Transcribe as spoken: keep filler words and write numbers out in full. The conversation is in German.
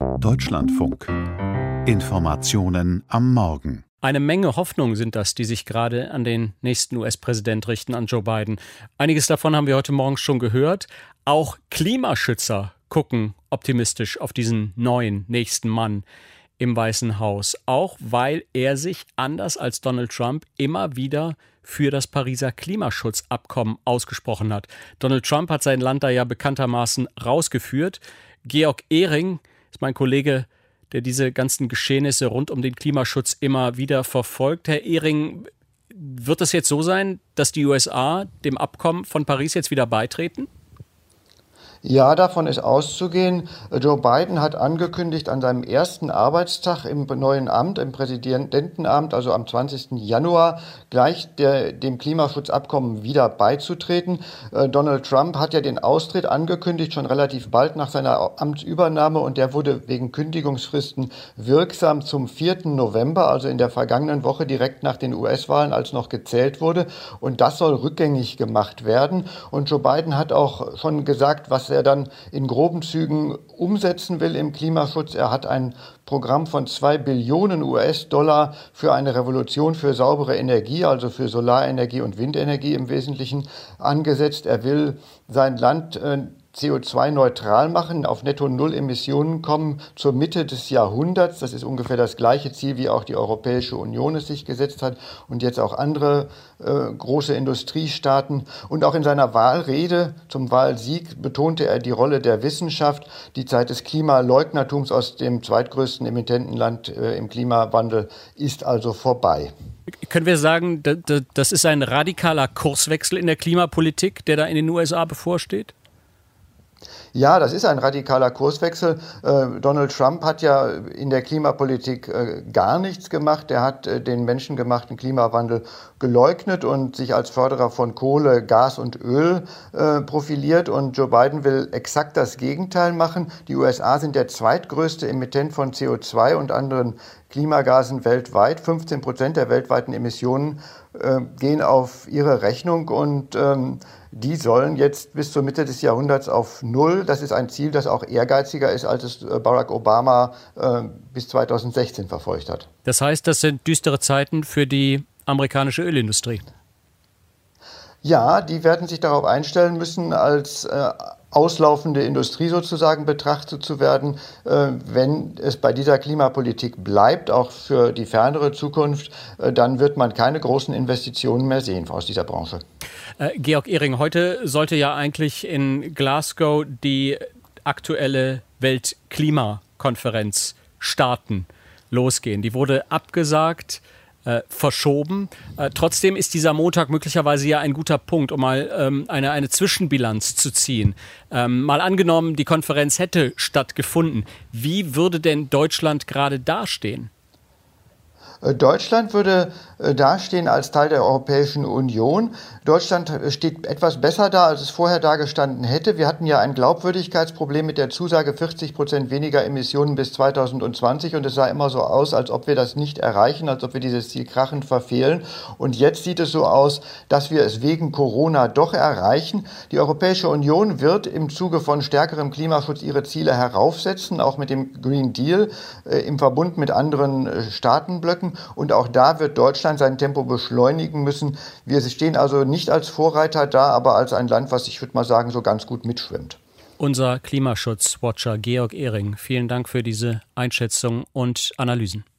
Deutschlandfunk. Informationen am Morgen. Eine Menge Hoffnungen sind das, die sich gerade an den nächsten U S-Präsident richten, an Joe Biden. Einiges davon haben wir heute Morgen schon gehört. Auch Klimaschützer gucken optimistisch auf diesen neuen nächsten Mann im Weißen Haus. Auch weil er sich, anders als Donald Trump, immer wieder für das Pariser Klimaschutzabkommen ausgesprochen hat. Donald Trump hat sein Land da ja bekanntermaßen rausgeführt. Georg Ehring ist mein Kollege, der diese ganzen Geschehnisse rund um den Klimaschutz immer wieder verfolgt. Herr Ehring, wird es jetzt so sein, dass die U S A dem Abkommen von Paris jetzt wieder beitreten? Ja, davon ist auszugehen. Joe Biden hat angekündigt, an seinem ersten Arbeitstag im neuen Amt, im Präsidentenamt, also am zwanzigsten Januar, gleich der, dem Klimaschutzabkommen wieder beizutreten. Äh, Donald Trump hat ja den Austritt angekündigt, schon relativ bald nach seiner Amtsübernahme, und der wurde wegen Kündigungsfristen wirksam zum vierten November, also in der vergangenen Woche direkt nach den U S-Wahlen, als noch gezählt wurde. Und das soll rückgängig gemacht werden. Und Joe Biden hat auch schon gesagt, was er dann in groben Zügen umsetzen will im Klimaschutz. Er hat ein Programm von zwei Billionen U S-Dollar für eine Revolution für saubere Energie, also für Solarenergie und Windenergie im Wesentlichen, angesetzt. Er will sein Land äh, C O zwei neutral machen, auf netto null Emissionen kommen zur Mitte des Jahrhunderts. Das ist ungefähr das gleiche Ziel, wie auch die Europäische Union es sich gesetzt hat und jetzt auch andere äh, große Industriestaaten. Und auch in seiner Wahlrede zum Wahlsieg betonte er die Rolle der Wissenschaft. Die Zeit des Klimaleugnertums aus dem zweitgrößten Emittentenland äh, im Klimawandel ist also vorbei. Können wir sagen, das ist ein radikaler Kurswechsel in der Klimapolitik, der da in den U S A bevorsteht? Ja, das ist ein radikaler Kurswechsel. Äh, Donald Trump hat ja in der Klimapolitik äh, gar nichts gemacht. Er hat äh, den menschengemachten Klimawandel geleugnet und sich als Förderer von Kohle, Gas und Öl äh, profiliert. Und Joe Biden will exakt das Gegenteil machen. Die U S A sind der zweitgrößte Emittent von C O zwei und anderen Klimagasen weltweit. fünfzehn Prozent der weltweiten Emissionen äh, gehen auf ihre Rechnung, und ähm, die sollen jetzt bis zur Mitte des Jahrhunderts auf Null. Das ist ein Ziel, das auch ehrgeiziger ist, als es Barack Obama äh, bis zweitausendsechzehn verfolgt hat. Das heißt, das sind düstere Zeiten für die amerikanische Ölindustrie. Ja, die werden sich darauf einstellen müssen, als äh, auslaufende Industrie sozusagen betrachtet zu werden, äh, wenn es bei dieser Klimapolitik bleibt, auch für die fernere Zukunft, äh, dann wird man keine großen Investitionen mehr sehen aus dieser Branche. Äh, Georg Ehring, heute sollte ja eigentlich in Glasgow die aktuelle Weltklimakonferenz starten, losgehen. Die wurde abgesagt. Äh, verschoben. Äh, trotzdem ist dieser Montag möglicherweise ja ein guter Punkt, um mal ähm, eine, eine Zwischenbilanz zu ziehen. Ähm, mal angenommen, die Konferenz hätte stattgefunden. Wie würde denn Deutschland gerade dastehen? Deutschland würde dastehen als Teil der Europäischen Union. Deutschland steht etwas besser da, als es vorher dagestanden hätte. Wir hatten ja ein Glaubwürdigkeitsproblem mit der Zusage vierzig Prozent weniger Emissionen bis zweitausendzwanzig, und es sah immer so aus, als ob wir das nicht erreichen, als ob wir dieses Ziel krachend verfehlen. Und jetzt sieht es so aus, dass wir es wegen Corona doch erreichen. Die Europäische Union wird im Zuge von stärkerem Klimaschutz ihre Ziele heraufsetzen, auch mit dem Green Deal äh, im Verbund mit anderen äh, Staatenblöcken. Und auch da wird Deutschland sein Tempo beschleunigen müssen. Wir stehen also nicht als Vorreiter da, aber als ein Land, was, ich würde mal sagen, so ganz gut mitschwimmt. Unser Klimaschutzwatcher Georg Ehring, vielen Dank für diese Einschätzung und Analysen.